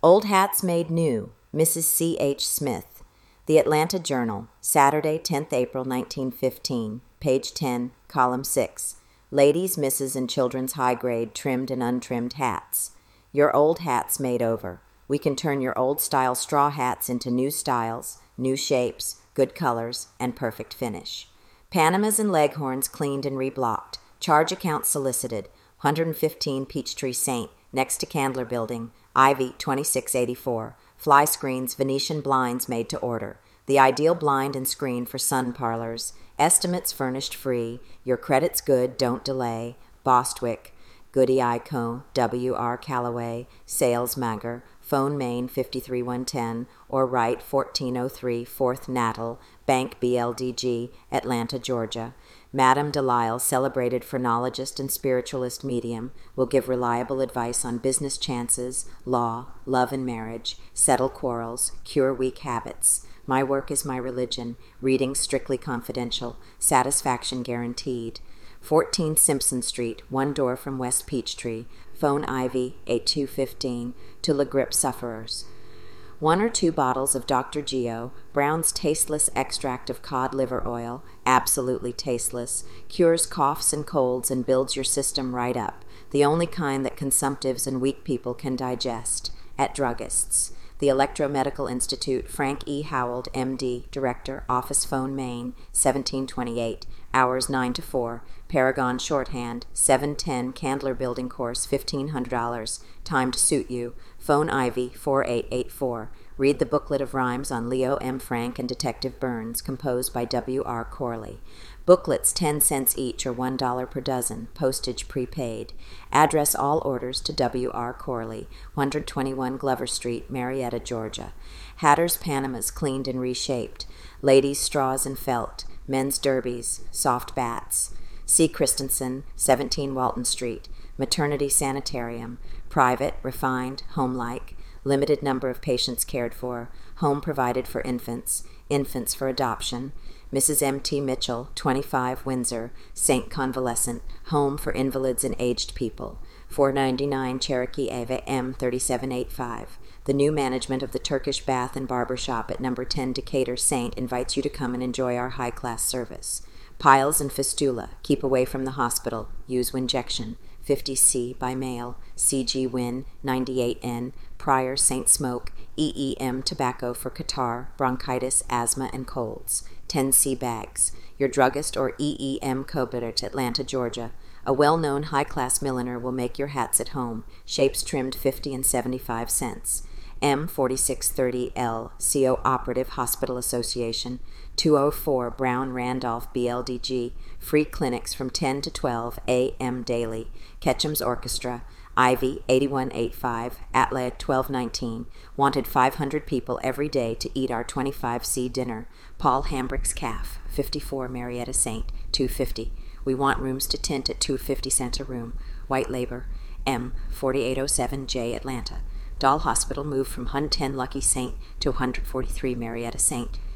Old Hats Made New, Mrs. C. H. Smith. The Atlanta Journal, Saturday, 10th April 1915, page 10, column 6. Ladies, Misses, and Children's High-Grade Trimmed and Untrimmed Hats. Your old hats made over. We can turn your old-style straw hats into new styles, new shapes, good colors, and perfect finish. Panamas and Leghorns cleaned and reblocked. Charge account solicited. 115 Peachtree Saint, next to Candler Building, Ivy 2684. Fly screens, Venetian blinds made to order. The ideal blind and screen for sun parlors. Estimates furnished free. Your credit's good, don't delay. Bostwick, Goody Ico, W.R. Callaway, Sales Magger, Phone Main 53110, or Write 1403 4th Natal, Bank BLDG, Atlanta, Georgia. Madame Delisle, celebrated phrenologist and spiritualist medium, will give reliable advice on business chances, law, love and marriage, settle quarrels, cure weak habits. My work is my religion, reading strictly confidential, satisfaction guaranteed. 14 Simpson Street, one door from West Peachtree. Phone Ivy 8215 to La Grippe sufferers. 1 or 2 bottles of Dr. Geo, Brown's tasteless extract of cod liver oil, absolutely tasteless, cures coughs and colds and builds your system right up, the only kind that consumptives and weak people can digest, at druggists. The Electromedical Institute, Frank E. Howell, M.D., Director, Office Phone Main, 1728, hours 9 to 4, Paragon Shorthand, 710 Candler Building Course, $1,500, time to suit you, Phone Ivy, 4884. Read the booklet of rhymes on Leo M. Frank and Detective Burns, composed by W.R. Corley. Booklets 10 cents each or $1 per dozen, postage prepaid. Address all orders to W.R. Corley, 121 Glover Street, Marietta, Georgia. Hatters' Panamas cleaned and reshaped. Ladies' straws and felt. Men's derbies, soft bats. C. Christensen, 17 Walton Street. Maternity sanitarium. Private, refined, homelike. Limited number of patients cared for. Home provided for infants. Infants for adoption. Mrs. M.T. Mitchell, 25 Windsor, St. Convalescent, home for invalids and aged people. 499 Cherokee Ave M. 3785. The new management of the Turkish Bath and Barber Shop at number 10 Decatur Saint invites you to come and enjoy our high-class service. Piles and fistula, keep away from the hospital, use Winjection. 50C by mail, CG Win, 98N, Prior St. Smoke, EEM tobacco for catarrh, bronchitis, asthma, and colds. 10C bags. Your druggist or EEM Cobert, Atlanta, Georgia. A well-known high-class milliner will make your hats at home, shapes trimmed 50 and 75 cents. M4630L, CO Operative Hospital Association, 204 Brown Randolph BLDG, free clinics from 10 to 12 a.m. daily. Ketchum's Orchestra, Ivy 8185, Atla 1219, wanted 500 people every day to eat our 25C dinner. Paul Hambrick's Calf, 54 Marietta Saint, 250. We want rooms to tint at $2.50 a room. White labor, M 4807J Atlanta. Doll Hospital moved from 110 Lucky Saint to 143 Marietta Saint.